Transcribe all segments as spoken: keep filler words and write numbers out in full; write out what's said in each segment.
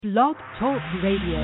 Blog Talk Radio.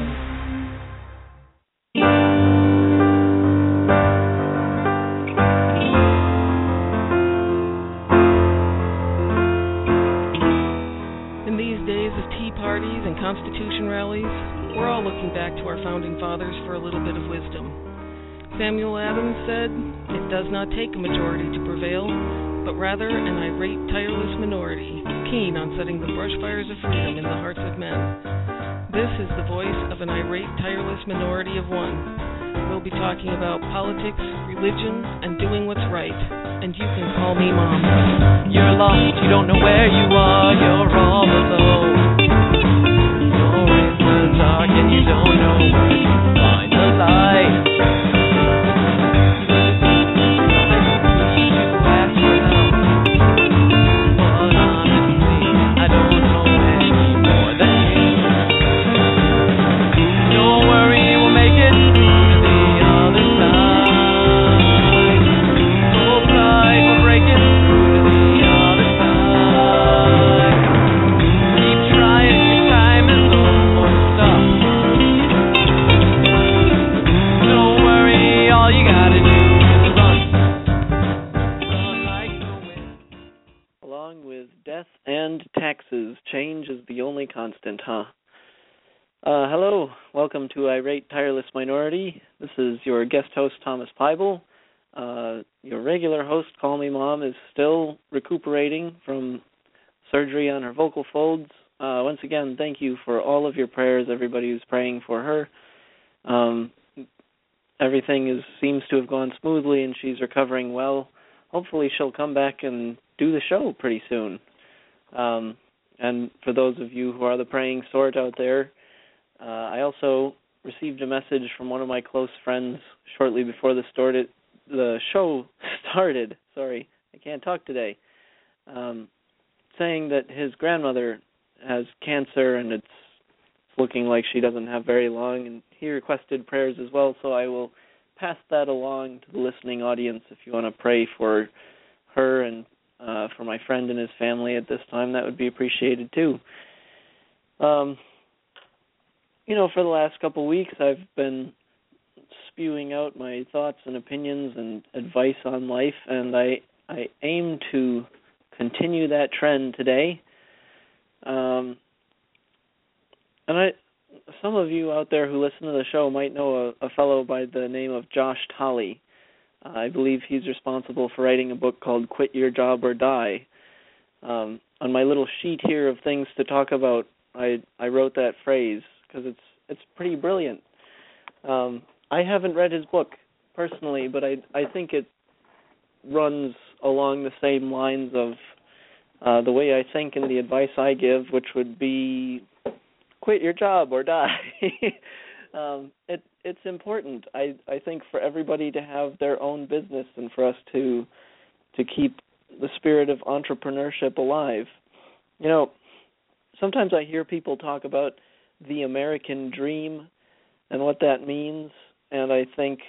In these days of tea parties and Constitution rallies, we're all looking back to our founding fathers for a little bit of wisdom. Samuel Adams said, "It does not take a majority to prevail, but rather an irate, tireless minority, keen on setting the brush fires of freedom in the hearts of men." This is the voice of an irate, tireless minority of one. We'll be talking about politics, religion, and doing what's right. And you can call me Mom. You're lost, you don't know where you are, you're all alone. You're in the dark and you don't know where to find the light. Constant, huh? Uh, hello, welcome to Irate Tireless Minority. This is your guest host, Thomas Peibel. Uh, your regular host, Call Me Mom, is still recuperating from surgery on her vocal folds. Uh, once again, thank you for all of your prayers, everybody who's praying for her. Um, everything is seems to have gone smoothly and she's recovering well. Hopefully she'll come back and do the show pretty soon. Um, And for those of you who are the praying sort out there, uh, I also received a message from one of my close friends shortly before the, started, the show started. Sorry, I can't talk today. Um, saying that his grandmother has cancer and it's looking like she doesn't have very long. And he requested prayers as well, so I will pass that along to the listening audience if you want to pray for her and Uh, for my friend and his family at this time. That would be appreciated too. Um, you know, for the last couple of weeks, I've been spewing out my thoughts and opinions and advice on life, and I I aim to continue that trend today. Um, and I, some of you out there who listen to the show might know a, a fellow by the name of Josh Tolley. I believe he's responsible for writing a book called Quit Your Job or Die. Um, on my little sheet here of things to talk about, I I wrote that phrase because it's it's pretty brilliant. Um, I haven't read his book personally, but I I think it runs along the same lines of uh, the way I think and the advice I give, which would be quit your job or die. um, it It's important, I, I think, for everybody to have their own business and for us to to keep the spirit of entrepreneurship alive. You know, sometimes I hear people talk about the American dream and what that means, and I think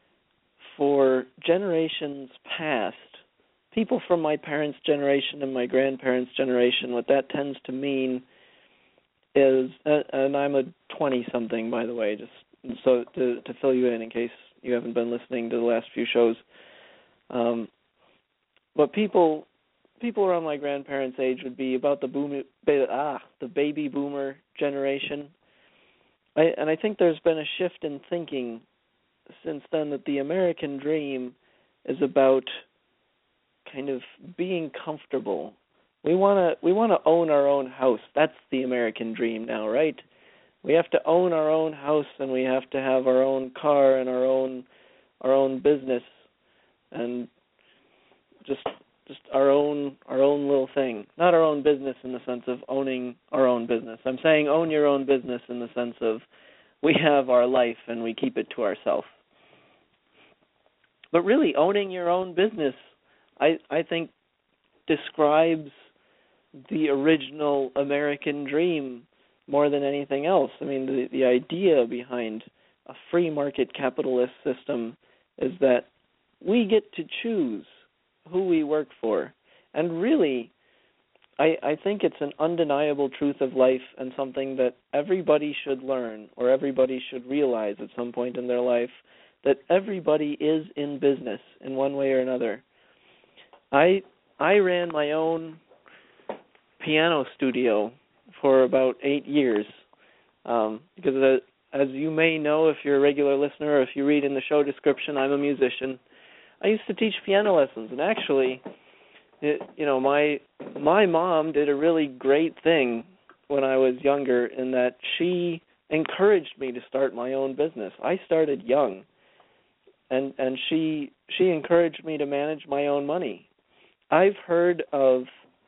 for generations past, people from my parents' generation and my grandparents' generation, what that tends to mean is, and I'm a twenty-something, by the way, just so to, to fill you in in case you haven't been listening to the last few shows. Um, but people people around my grandparents' age would be about the boom, ah, the baby boomer generation. I, and I think there's been a shift in thinking since then that the American dream is about kind of being comfortable. We wanna we wanna own our own house. That's the American dream now, right? We have to own our own house, and we have to have our own car and our own our own business, and just just our own our own little thing. Not our own business in the sense of owning our own business. I'm saying own your own business in the sense of we have our life and we keep it to ourselves. But really, owning your own business, I I think, describes the original American dream more than anything else. I mean, the, the idea behind a free market capitalist system is that we get to choose who we work for. And really, I, I think it's an undeniable truth of life and something that everybody should learn or everybody should realize at some point in their life, that everybody is in business in one way or another. I I ran my own piano studio for about eight years um, because uh, as you may know if you're a regular listener or if you read in the show description, I'm a musician. I used to teach piano lessons, and actually, it, you know, my my mom did a really great thing when I was younger in that she encouraged me to start my own business. I started young, and and she she encouraged me to manage my own money. I've heard of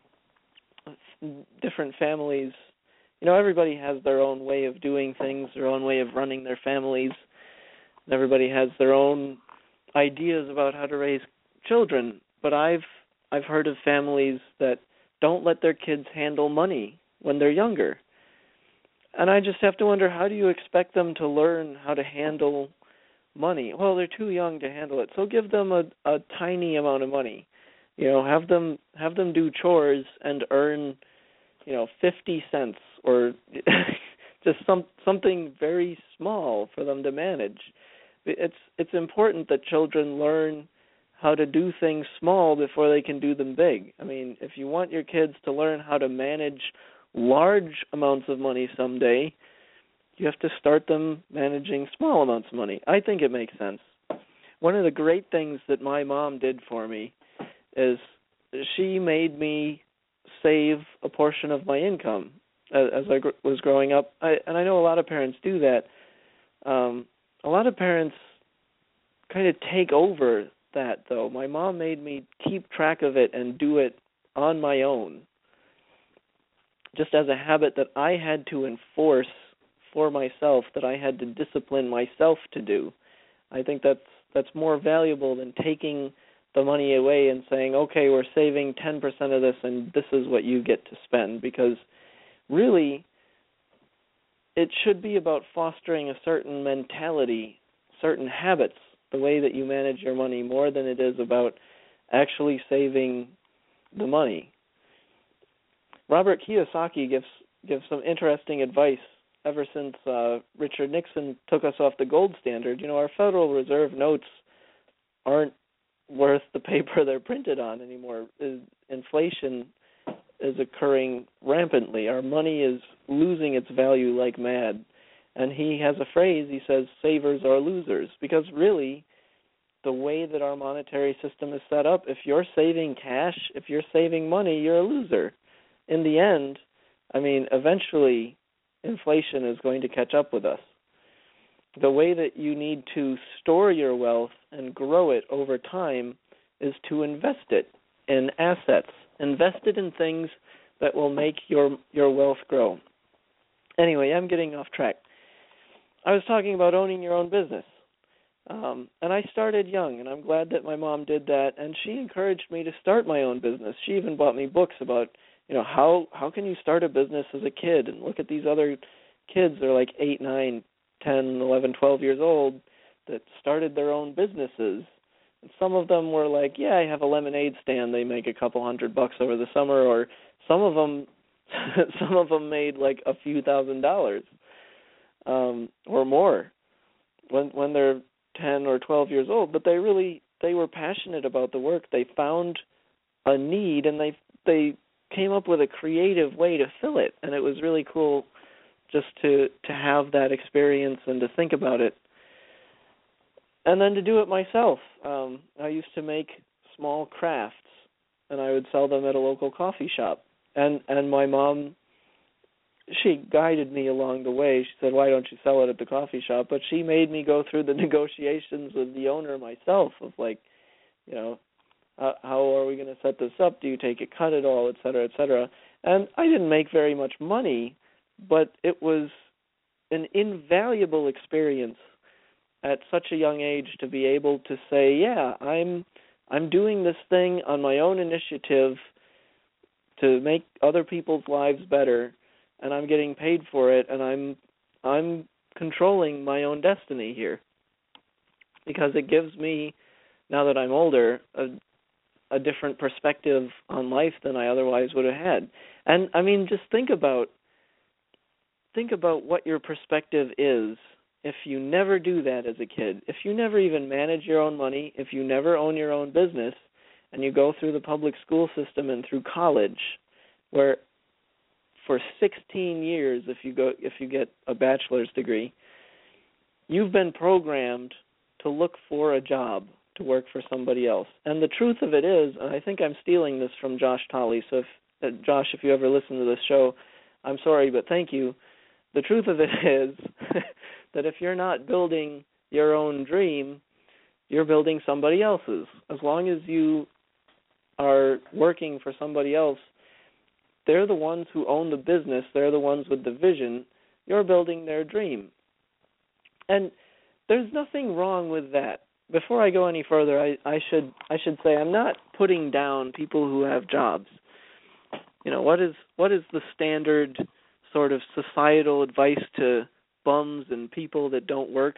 different families. You know, everybody has their own way of doing things, their own way of running their families, and everybody has their own ideas about how to raise children. But I've I've heard of families that don't let their kids handle money when they're younger. And I just have to wonder, how do you expect them to learn how to handle money? Well, they're too young to handle it. So give them a, a tiny amount of money. You know, have them have them do chores and earn, you know, fifty cents or just some something very small for them to manage. It's it's important that children learn how to do things small before they can do them big. I mean, if you want your kids to learn how to manage large amounts of money someday, you have to start them managing small amounts of money. I think it makes sense. One of the great things that my mom did for me is she made me save a portion of my income as I was growing up. I, and I know a lot of parents do that. Um, a lot of parents kind of take over that, though. My mom made me keep track of it and do it on my own, just as a habit that I had to enforce for myself, that I had to discipline myself to do. I think that's that's more valuable than taking the money away and saying, okay, we're saving ten percent of this and this is what you get to spend, because really it should be about fostering a certain mentality, certain habits, the way that you manage your money, more than it is about actually saving the money. Robert Kiyosaki gives gives some interesting advice ever since uh, Richard Nixon took us off the gold standard. You know, our Federal Reserve notes aren't worth the paper they're printed on anymore. Inflation is occurring rampantly. Our money is losing its value like mad. And he has a phrase, he says, savers are losers, because really the way that our monetary system is set up, if you're saving cash, if you're saving money, you're a loser. In the end, I mean, eventually inflation is going to catch up with us. The way that you need to store your wealth and grow it over time is to invest it in assets. Invest it in things that will make your your wealth grow. Anyway, I'm getting off track. I was talking about owning your own business. Um, and I started young, and I'm glad that my mom did that, and she encouraged me to start my own business. She even bought me books about, you know, how, how can you start a business as a kid, and look at these other kids, they're like eight, nine, ten, eleven, twelve years old that started their own businesses. And some of them were like, yeah, I have a lemonade stand, they make a couple hundred bucks over the summer, or some of them some of them made like a few thousand dollars um, or more when when they're ten or twelve years old. But they really they were passionate about the work. They found a need and they they came up with a creative way to fill it, and it was really cool just to to have that experience and to think about it. And then to do it myself. Um, I used to make small crafts, and I would sell them at a local coffee shop. And and my mom, she guided me along the way. She said, why don't you sell it at the coffee shop? But she made me go through the negotiations with the owner myself of like, you know, uh, how are we going to set this up? Do you take a cut at all, et cetera, et cetera. And I didn't make very much money, but it was an invaluable experience at such a young age to be able to say, yeah, I'm I'm doing this thing on my own initiative to make other people's lives better, and I'm getting paid for it, and I'm I'm controlling my own destiny here. Because it gives me, now that I'm older, a, a different perspective on life than I otherwise would have had. And I mean, just think about think about what your perspective is if you never do that as a kid. If you never even manage your own money, if you never own your own business, and you go through the public school system and through college, where for sixteen years, if you go if you get a bachelor's degree, you've been programmed to look for a job, to work for somebody else. And the truth of it is, and I think I'm stealing this from Josh Tolley, so if, uh, Josh, if you ever listen to this show, I'm sorry, but thank you. The truth of it is that if you're not building your own dream, you're building somebody else's. As long as you are working for somebody else, they're the ones who own the business, they're the ones with the vision, you're building their dream. And there's nothing wrong with that. Before I go any further, I, I should I should say I'm not putting down people who have jobs. You know, what is what is the standard sort of societal advice to bums and people that don't work,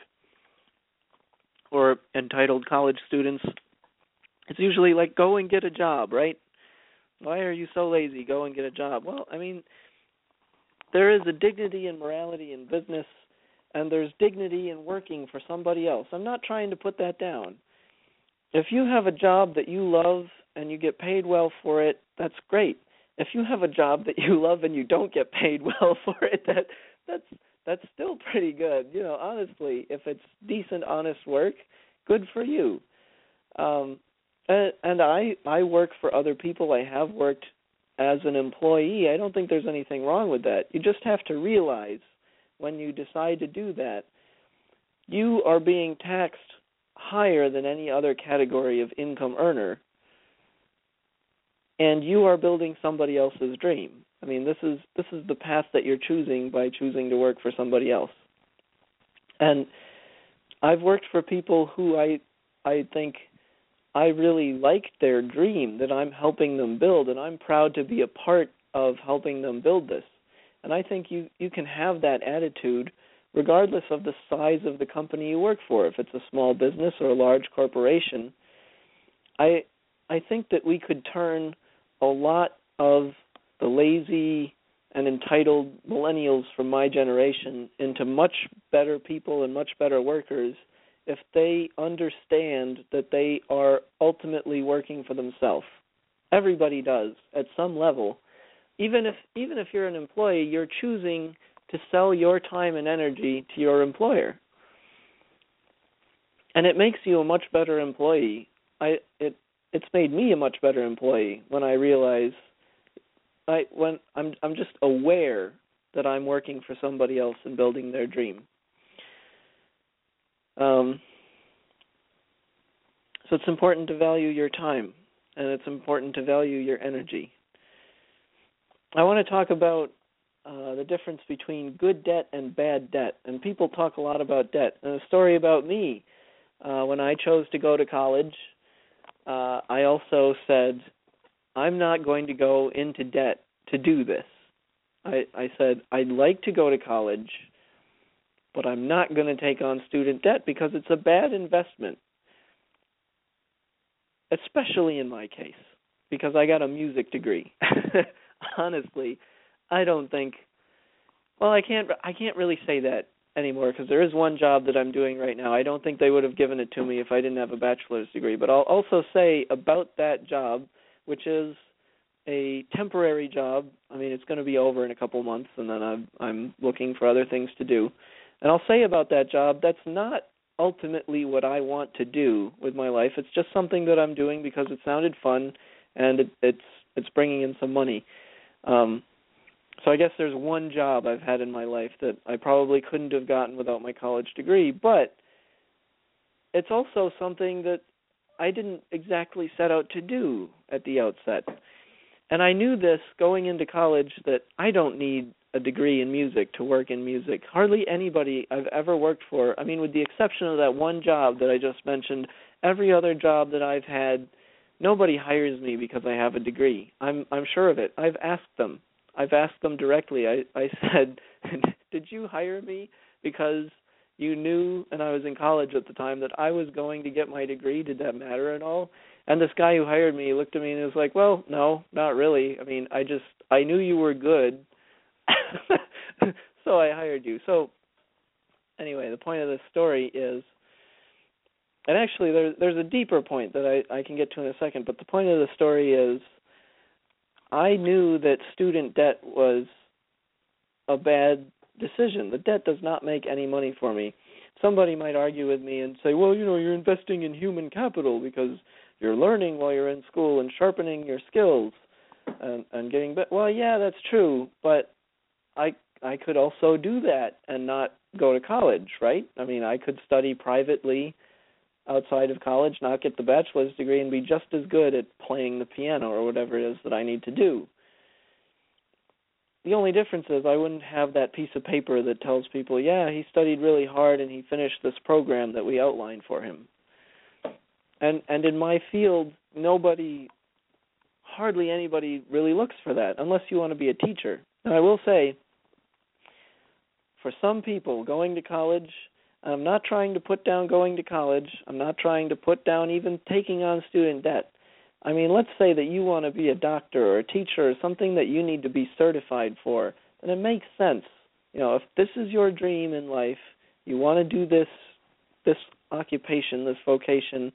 or entitled college students? It's usually like, go and get a job, right? Why are you so lazy? Go and get a job. Well, I mean, there is a dignity and morality in business, and there's dignity in working for somebody else. I'm not trying to put that down. If you have a job that you love and you get paid well for it, that's great. If you have a job that you love and you don't get paid well for it, that that's that's still pretty good. You know, honestly, if it's decent, honest work, good for you. Um, and, and I I work for other people. I have worked as an employee. I don't think there's anything wrong with that. You just have to realize when you decide to do that, you are being taxed higher than any other category of income earner, and you are building somebody else's dream. I mean, this is this is the path that you're choosing by choosing to work for somebody else. And I've worked for people who I I think I really like their dream that I'm helping them build, and I'm proud to be a part of helping them build this. And I think you, you can have that attitude regardless of the size of the company you work for. If it's a small business or a large corporation, I I think that we could turn a lot of the lazy and entitled millennials from my generation into much better people and much better workers if they understand that they are ultimately working for themselves. Everybody does at some level. Even if even if you're an employee, you're choosing to sell your time and energy to your employer. And it makes you a much better employee. I it it's made me a much better employee when I realize I when I'm I'm just aware that I'm working for somebody else and building their dream. Um, so it's important to value your time, and it's important to value your energy. I want to talk about uh, the difference between good debt and bad debt. And people talk a lot about debt. And a story about me, uh, when I chose to go to college, uh, I also said, I'm not going to go into debt to do this. I, I said, I'd like to go to college, but I'm not going to take on student debt because it's a bad investment, especially in my case, because I got a music degree. Honestly, I don't think, well, I can't I can't really say that anymore because there is one job that I'm doing right now. I don't think they would have given it to me if I didn't have a bachelor's degree. But I'll also say about that job, which is a temporary job. I mean, it's going to be over in a couple months, and then I'm, I'm looking for other things to do. And I'll say about that job, that's not ultimately what I want to do with my life. It's just something that I'm doing because it sounded fun, and it, it's it's bringing in some money. Um, so I guess there's one job I've had in my life that I probably couldn't have gotten without my college degree, but it's also something that I didn't exactly set out to do at the outset. And I knew this going into college, that I don't need a degree in music to work in music. Hardly anybody I've ever worked for, I mean, with the exception of that one job that I just mentioned, every other job that I've had, nobody hires me because I have a degree. I'm I'm sure of it. I've asked them. I've asked them directly. I, I said, did you hire me because you knew, and I was in college at the time, that I was going to get my degree? Did that matter at all? And this guy who hired me looked at me and was like, well, no, not really. I mean, I just, I knew you were good, so I hired you. So anyway, the point of this story is, and actually there, there's a deeper point that I, I can get to in a second, but the point of the story is I knew that student debt was a bad decision. The debt does not make any money for me. Somebody might argue with me and say, well, you know, you're investing in human capital because you're learning while you're in school and sharpening your skills and, and getting better. Well, yeah, that's true, but I I could also do that and not go to college, right? I mean, I could study privately outside of college, not get the bachelor's degree, and be just as good at playing the piano or whatever it is that I need to do. The only difference is I wouldn't have that piece of paper that tells people, yeah, he studied really hard and he finished this program that we outlined for him. And and in my field, nobody, hardly anybody really looks for that, unless you want to be a teacher. And I will say, for some people, going to college, I'm not trying to put down going to college. I'm not trying to put down even taking on student debt. I mean, let's say that you want to be a doctor or a teacher or something that you need to be certified for, then it makes sense. You know, if this is your dream in life, you want to do this, this occupation, this vocation,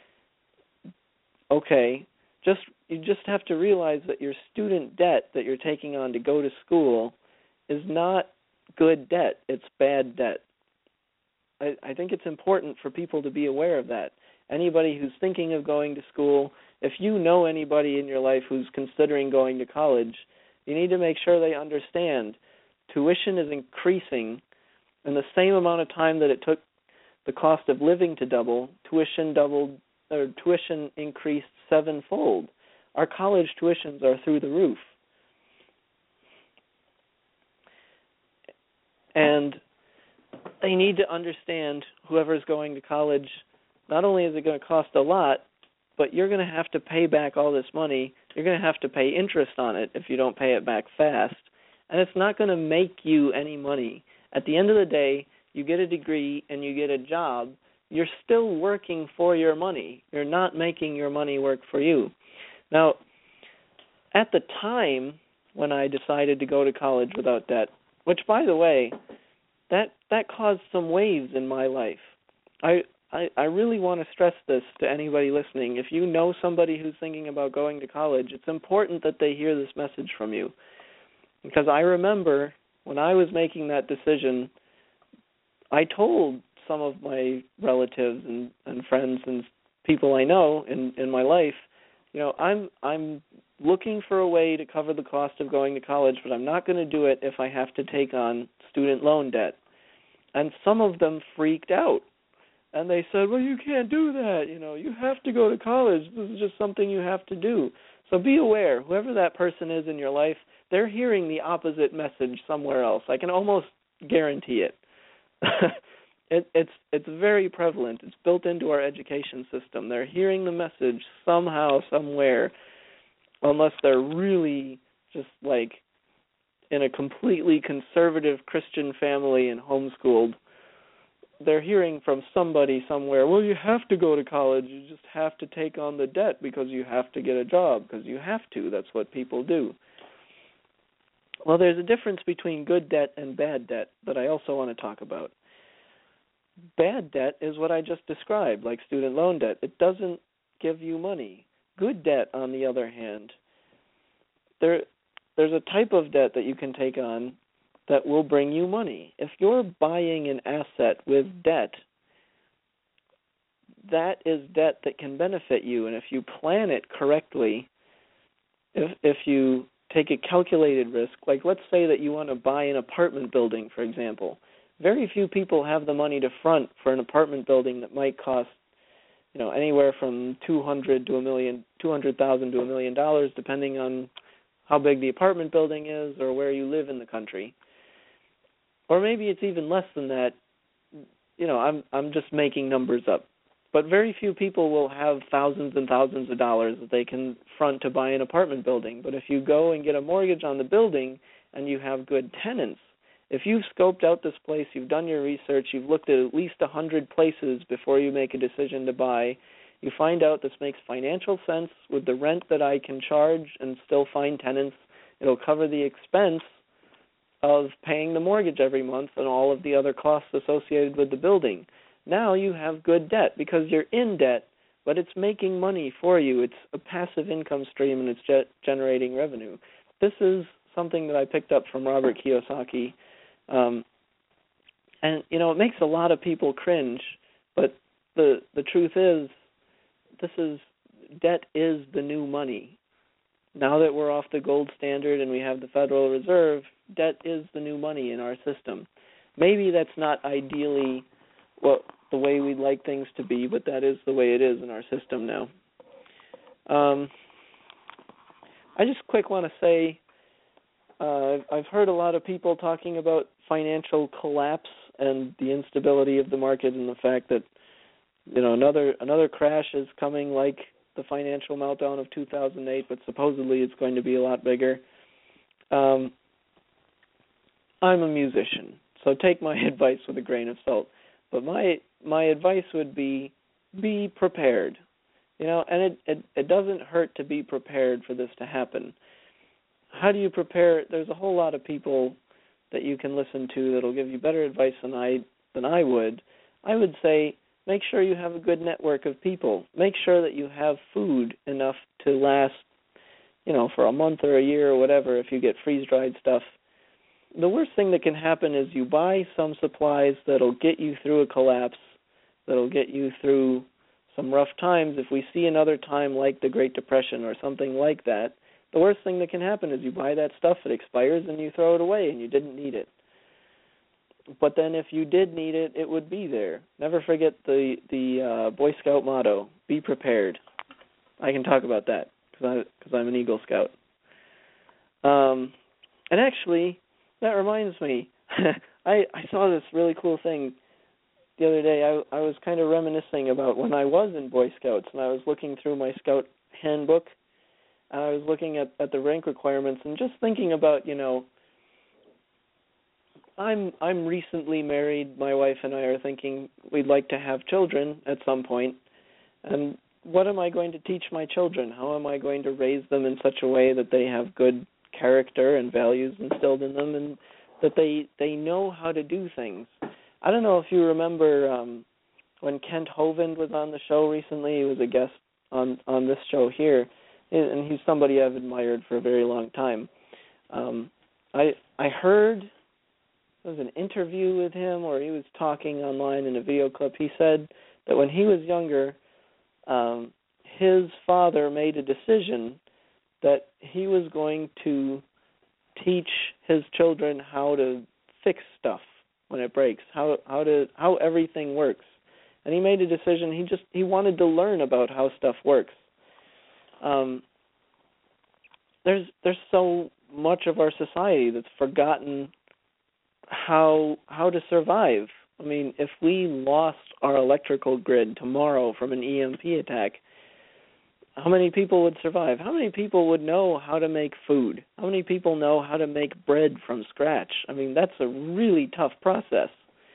okay, just you just have to realize that your student debt that you're taking on to go to school is not good debt. It's bad debt. I, I think it's important for people to be aware of that. Anybody who's thinking of going to school, if you know anybody in your life who's considering going to college, you need to make sure they understand tuition is increasing in the same amount of time that it took the cost of living to double. Tuition doubled, or tuition increased sevenfold. Our college tuitions are through the roof. And they need to understand, whoever's going to college, not only is it going to cost a lot, but you're going to have to pay back all this money. You're going to have to pay interest on it if you don't pay it back fast. And it's not going to make you any money. At the end of the day, you get a degree and you get a job, you're still working for your money. You're not making your money work for you. Now, at the time when I decided to go to college without debt, which, by the way, that that caused some waves in my life. I, I I really want to stress this to anybody listening. If you know somebody who's thinking about going to college, it's important that they hear this message from you. Because I remember when I was making that decision, I told some of my relatives and, and friends and people I know in, in my life, you know, I'm I'm looking for a way to cover the cost of going to college, but I'm not going to do it if I have to take on student loan debt. And some of them freaked out. And they said, well, you can't do that. You know, you have to go to college. This is just something you have to do. So be aware, whoever that person is in your life, they're hearing the opposite message somewhere else. I can almost guarantee it. it it's it's very prevalent. It's built into our education system. They're hearing the message somehow, somewhere, unless they're really just like in a completely conservative Christian family and homeschooled. They're hearing from somebody somewhere, well, you have to go to college. You just have to take on the debt because you have to get a job, because you have to. That's what people do. Well, there's a difference between good debt and bad debt that I also want to talk about. Bad debt is what I just described, like student loan debt. It doesn't give you money. Good debt, on the other hand, there, there's a type of debt that you can take on that will bring you money. If you're buying an asset with debt, that is debt that can benefit you. And if you plan it correctly, if if you take a calculated risk, like let's say that you want to buy an apartment building, for example. Very few people have the money to front for an apartment building that might cost, you know, anywhere from two hundred to a million, two hundred thousand to a million dollars, depending on how big the apartment building is or where you live in the country. Or maybe it's even less than that. You know, I'm I'm just making numbers up. But very few people will have thousands and thousands of dollars that they can front to buy an apartment building. But if you go and get a mortgage on the building and you have good tenants, if you've scoped out this place, you've done your research, you've looked at at least one hundred places before you make a decision to buy, You find out this makes financial sense with the rent that I can charge and still find tenants. It'll cover the expense of paying the mortgage every month and all of the other costs associated with the building. Now you have good debt because you're in debt, but it's making money for you. It's a passive income stream, and it's ge- generating revenue. This is something that I picked up from Robert Kiyosaki. Um, and, you know, it makes a lot of people cringe, but the the truth is, this is, debt is the new money. Now that we're off the gold standard and we have the Federal Reserve, debt is the new money in our system. Maybe that's not ideally what the way we'd like things to be, but that is the way it is in our system now. Um, I just quick want to say, uh, I've heard a lot of people talking about financial collapse and the instability of the market and the fact that, you know, another another crash is coming like the financial meltdown of two thousand eight, but supposedly it's going to be a lot bigger. Um, I'm a musician, so take my advice with a grain of salt. But my my advice would be, be prepared. You know, and it, it, it doesn't hurt to be prepared for this to happen. How do you prepare? There's a whole lot of people that you can listen to that'll give you better advice than I than I would. I would say, make sure you have a good network of people. Make sure that you have food enough to last, you know, for a month or a year or whatever if you get freeze-dried stuff. The worst thing that can happen is you buy some supplies that'll get you through a collapse, that'll get you through some rough times. If we see another time like the Great Depression or something like that, the worst thing that can happen is you buy that stuff, it expires, and you throw it away and you didn't need it. But then if you did need it, it would be there. Never forget the the uh, Boy Scout motto, be prepared. I can talk about that because I'm an Eagle Scout. Um, and actually, that reminds me, I, I saw this really cool thing the other day. I, I was kind of reminiscing about when I was in Boy Scouts, and I was looking through my Scout handbook, and I was looking at, at the rank requirements and just thinking about, you know, I'm I'm recently married. My wife and I are thinking we'd like to have children at some point. And what am I going to teach my children? How am I going to raise them in such a way that they have good character and values instilled in them, and that they they know how to do things? I don't know if you remember um, when Kent Hovind was on the show recently. He was a guest on, on this show here, and he's somebody I've admired for a very long time. Um, I I heard... There was an interview with him where he was talking online in a video clip. He said that when he was younger, um, his father made a decision that he was going to teach his children how to fix stuff when it breaks, how how to how everything works. And he made a decision. He just he wanted to learn about how stuff works. Um, there's there's so much of our society that's forgotten how how to survive. I mean, if we lost our electrical grid tomorrow from an E M P attack, how many people would survive? How many people would know how to make food? How many people know how to make bread from scratch? I mean, that's a really tough process.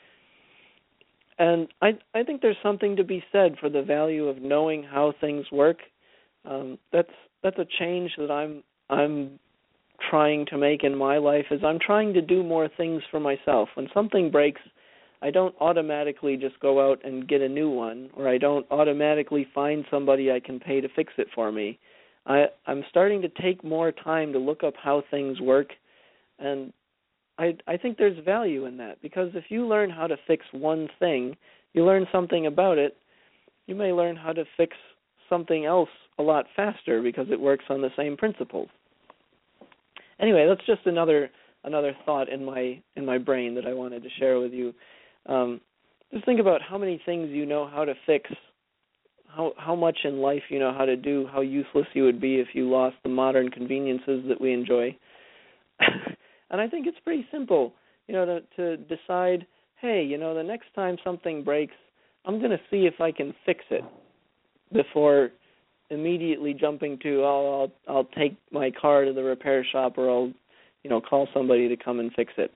And I I think there's something to be said for the value of knowing how things work. Um, that's that's a change that I'm I'm trying to make in my life. Is I'm trying to do more things for myself. When something breaks, I don't automatically just go out and get a new one, or I don't automatically find somebody I can pay to fix it for me. I, I'm starting to take more time to look up how things work, and I, I think there's value in that, because if you learn how to fix one thing, you learn something about it, you may learn how to fix something else a lot faster because it works on the same principles. Anyway, that's just another another thought in my in my brain that I wanted to share with you. Um, just think about how many things you know how to fix, how how much in life you know how to do, how useless you would be if you lost the modern conveniences that we enjoy. And I think it's pretty simple, you know, to, to decide, hey, you know, the next time something breaks, I'm going to see if I can fix it before immediately jumping to, oh, I'll I'll take my car to the repair shop, or I'll, you know, call somebody to come and fix it.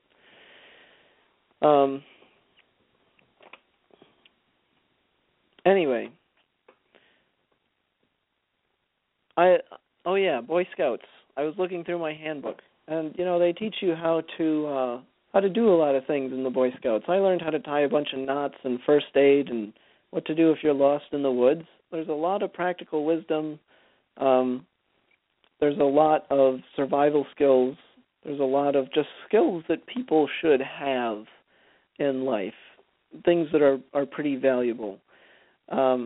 Um. Anyway, I oh yeah, Boy Scouts. I was looking through my handbook, and you know they teach you how to uh, how to do a lot of things in the Boy Scouts. I learned how to tie a bunch of knots and first aid and what to do if you're lost in the woods. There's a lot of practical wisdom. Um, there's a lot of survival skills. There's a lot of just skills that people should have in life, things that are, are pretty valuable. Um,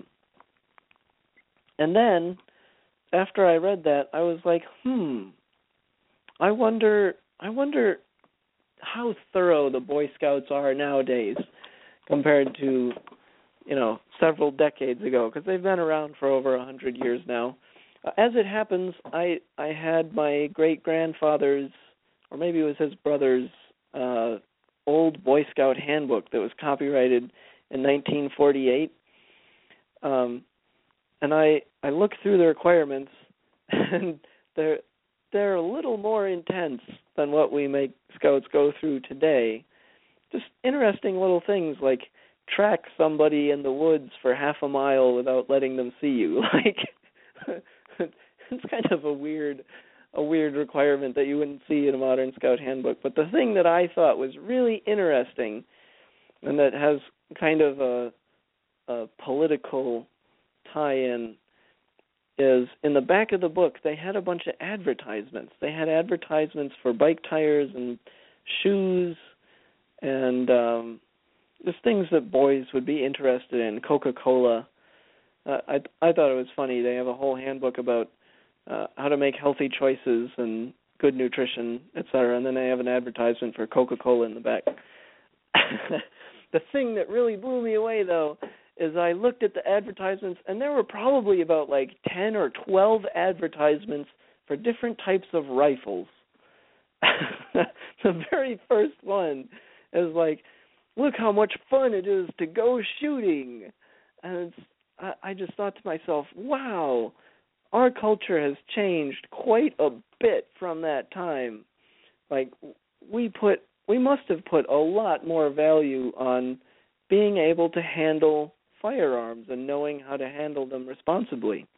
and then, after I read that, I was like, hmm, I wonder, I wonder how thorough the Boy Scouts are nowadays compared to, you know, several decades ago, because they've been around for over a hundred years now. Uh, as it happens, I I had my great-grandfather's, or maybe it was his brother's, uh, old Boy Scout handbook that was copyrighted in nineteen forty-eight. Um, and I, I looked through the requirements, and they're, they're a little more intense than what we make Scouts go through today. Just interesting little things like track somebody in the woods for half a mile without letting them see you. Like, it's kind of a weird a weird requirement that you wouldn't see in a modern Scout handbook. But the thing that I thought was really interesting, and that has kind of a, a political tie-in, is in the back of the book they had a bunch of advertisements. They had advertisements for bike tires and shoes and um, just things that boys would be interested in, Coca-Cola. Uh, I I thought it was funny. They have a whole handbook about uh, how to make healthy choices and good nutrition, et cetera, and then they have an advertisement for Coca-Cola in the back. The thing that really blew me away, though, is I looked at the advertisements, and there were probably about like ten or twelve advertisements for different types of rifles. The very first one is like, look how much fun it is to go shooting. And it's, I, I just thought to myself, wow, our culture has changed quite a bit from that time. Like, we put, we must have put a lot more value on being able to handle firearms and knowing how to handle them responsibly.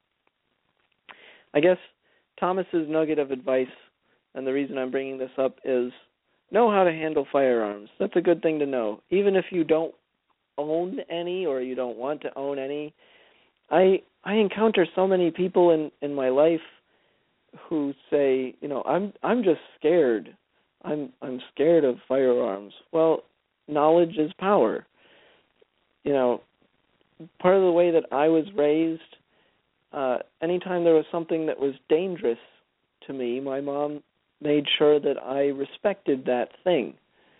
I guess Thomas's nugget of advice, and the reason I'm bringing this up, is know how to handle firearms. That's a good thing to know. Even if you don't own any or you don't want to own any, I I encounter so many people in, in my life who say, you know, I'm I'm just scared. I'm I'm scared of firearms. Well, knowledge is power. You know, part of the way that I was raised, uh, anytime there was something that was dangerous to me, my mom made sure that I respected that thing.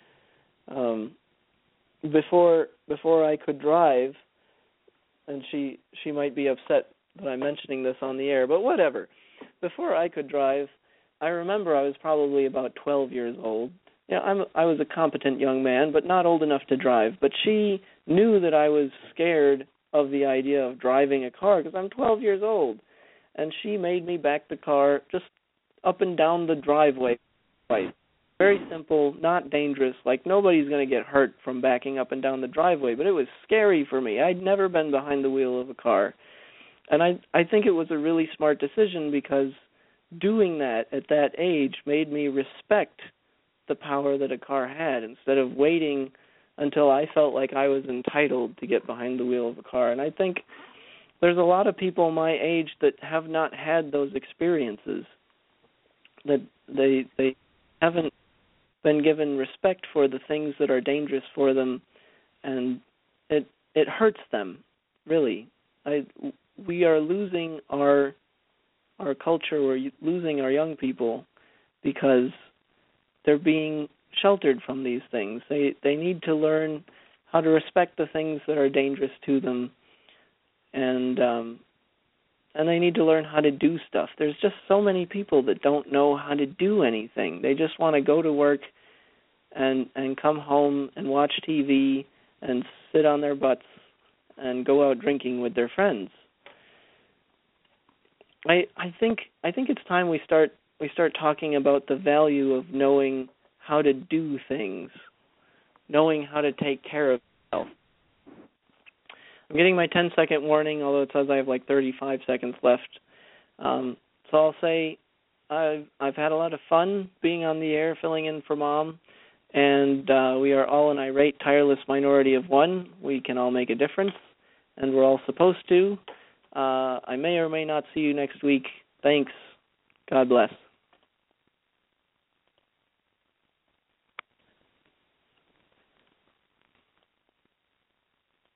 Um, before before I could drive, and she she might be upset that I'm mentioning this on the air, but whatever. Before I could drive, I remember I was probably about twelve years old. Yeah, I'm I was a competent young man, but not old enough to drive. But she knew that I was scared of the idea of driving a car because I'm twelve years old, and she made me back the car just up and down the driveway. Right. Very simple, not dangerous, like nobody's going to get hurt from backing up and down the driveway, but it was scary for me. I'd never been behind the wheel of a car. And I I think it was a really smart decision because doing that at that age made me respect the power that a car had instead of waiting until I felt like I was entitled to get behind the wheel of a car. And I think there's a lot of people my age that have not had those experiences, that they they haven't been given respect for the things that are dangerous for them, and it it hurts them, really. I we are losing our our culture, we're losing our young people because they're being sheltered from these things. They they need to learn how to respect the things that are dangerous to them, and um, and they need to learn how to do stuff. There's just so many people that don't know how to do anything. They just want to go to work and and come home and watch T V and sit on their butts and go out drinking with their friends. I I think I think it's time we start we start talking about the value of knowing how to do things, knowing how to take care of yourself. I'm getting my ten second warning, although it says I have like thirty-five seconds left. Um, so I'll say I've, I've had a lot of fun being on the air, filling in for Mom, and uh, we are all an irate, tireless minority of one. We can all make a difference, and we're all supposed to. Uh, I may or may not see you next week. Thanks. God bless.